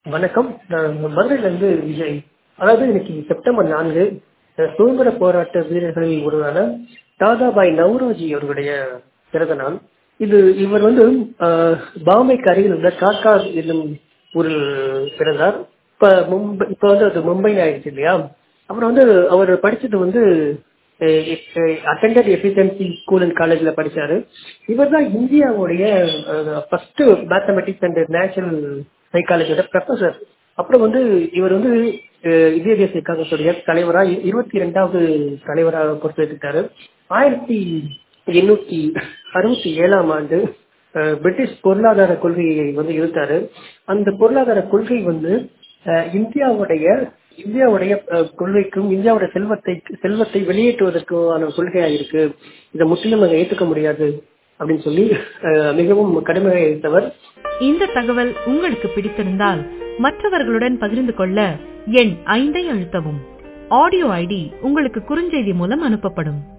வணக்கம். நான் மதுரையிலிருந்து விஜய். அதாவது இன்னைக்கு செப்டம்பர் 4 சுதந்திர போராட்ட வீரர்களில் ஒருவரான தாதாபாய் நவ்ரோஜி அவர்களுடைய பிறந்த நாள். இவர் பாம்பேக்கு அருகில் உள்ள காட்கார் என்னும் ஊரில் பிறந்தார். இப்ப அது மும்பையில் ஆயிடுச்சு இல்லையா. அப்புறம் அவர் படிச்சது அட்டெண்டட் எஃபிஷியன்சி ஸ்கூல் அண்ட் காலேஜ்ல படிச்சாரு. இவர் தான் இந்தியாவுடைய ஃபர்ஸ்ட் மேத்தமெட்டிக்ஸ் அண்ட் நேச்சுரல் சைக்காலஜியோட ப்ரொஃபசர். அப்புறம் இவர் இந்திய தேசிய காங்கிரசுடைய தலைவராக 22வது தலைவராக பொறுப்பேற்றுட்டாரு. 1867ஆம் ஆண்டு பிரிட்டிஷ் பொருளாதார கொள்கையை எதிர்த்தாரு. அந்த பொருளாதார கொள்கை இந்தியாவுடைய கொள்கைக்கும் இந்தியாவுடைய செல்வத்தை வெளியேற்றுவதற்கான கொள்கையா இருக்கு. இதை முற்றிலும் நாங்கள் ஏற்றுக்க முடியாது அப்படின்னு சொல்லி மிகவும் கடுமையாக இருந்தவர். இந்த தகவல் உங்களுக்கு பிடித்திருந்தால் மற்றவர்களுடன் பகிர்ந்து கொள்ள எண் 5 அழுத்தவும். ஆடியோ ஐடி உங்களுக்கு குறுஞ்செய்தி மூலம் அனுப்பப்படும்.